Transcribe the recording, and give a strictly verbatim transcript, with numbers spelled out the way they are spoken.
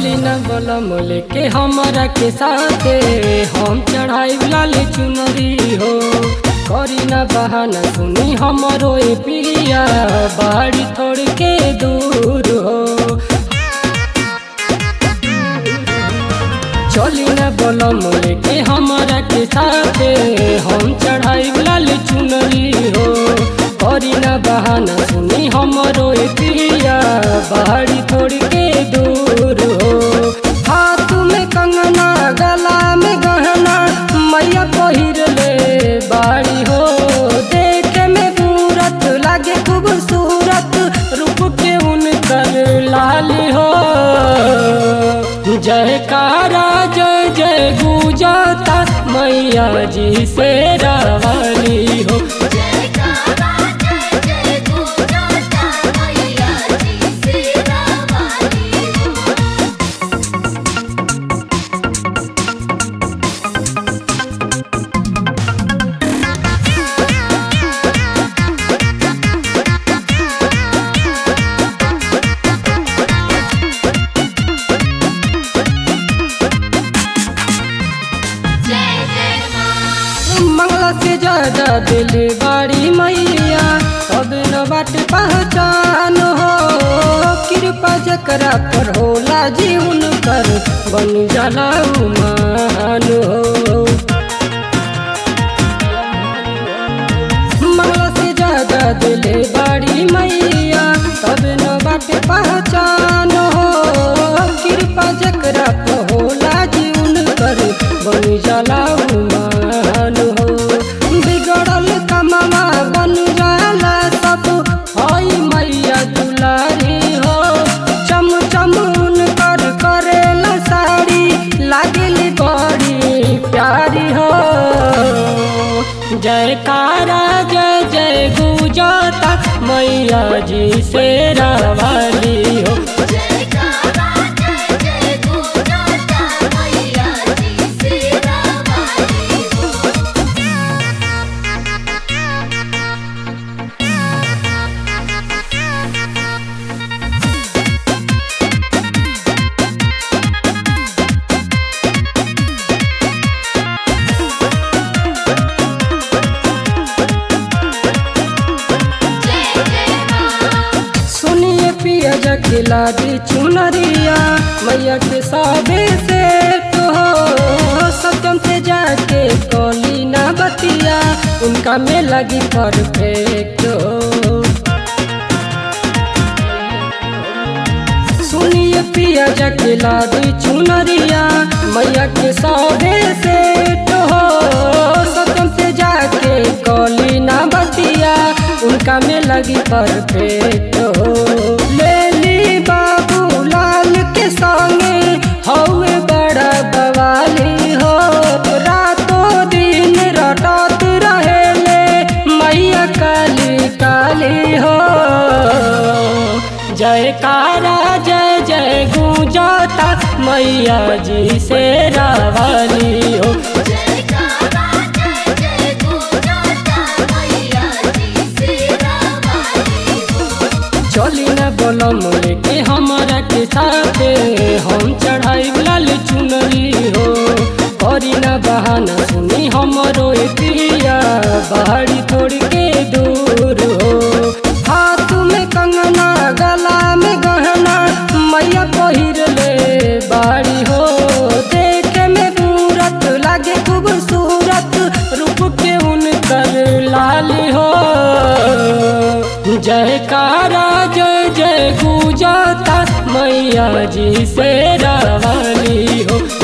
चली न बलम लेके हमारा के साथे हम चढ़ाई लाल चुनरी हो। करी न बहाना सुनी हमारो ए पिया बाड़ी थोड़ के दूर हो। चली न बलम लेके हमारा के साथे हम चढ़ाई लाल चुनरी हो। करी न बहाना सुनी हमारो ए पिया बाड़ी थोड़ के दूर हो। हाथ में कंगना गला में गहना मैया पहिर ले बाड़ी हो। देखे में सूरत लागे खूबसूरत रूप के उनकर लाली हो। जयकारा जय जय गुजाता मैया जी से रावाली हो। मंगला से ज्यादा दिल बाड़ी मैया अब न बाट पहचान हो। कृपा जकरा पर होला जी उनकर बन जाला मान हो। मंगला से ज्यादा दिल बाड़ी मैया अब न बाट पहचान हो। कृपा जकरा पर होला जी उनकर बन जाला मान हो। बिगड़ल कमवा बन जाला सब हई मैया दुलारी हो। चम चम उनकर करेला साड़ी लागली बड़ी प्यारी हो। जयकारा जय जय गुजाता मैया जी से रावाली हो। पिया जखिला दी चुनरिया मैया के साबे से तो हो। सत्यम से जाके कोली ना बतिया उनका में लगी परफेक्ट हो। सुनिए पिया जखिला दी चुनरिया मैया के साबे से तो हो। सत्यम से जाके कोली ना बतिया उनका में लगी परफेक्ट हो। लेली बाबू लाल के संगे हौवे बड़ा बवाली हो। रातों दिन रटत रहेले मैया काली काली हो। जयकारा जय जय गुजाता मैया जी से रावाली हो। चली न बलम लेके हमारा के साथे हम चढ़ाई लाल चुनरी हो। करी न बहाना सुनी हमारो ए पिया बाड़ी थोड़ के दूर हो। हाथ में कंगना गला में गहना मैया पहिर ले बाड़ी हो। देखे में सूरत लागे खूबसूरत रूप के उनकर लाली हो। जयकारा जय जय गुजाता मैया जी से रावाली हो।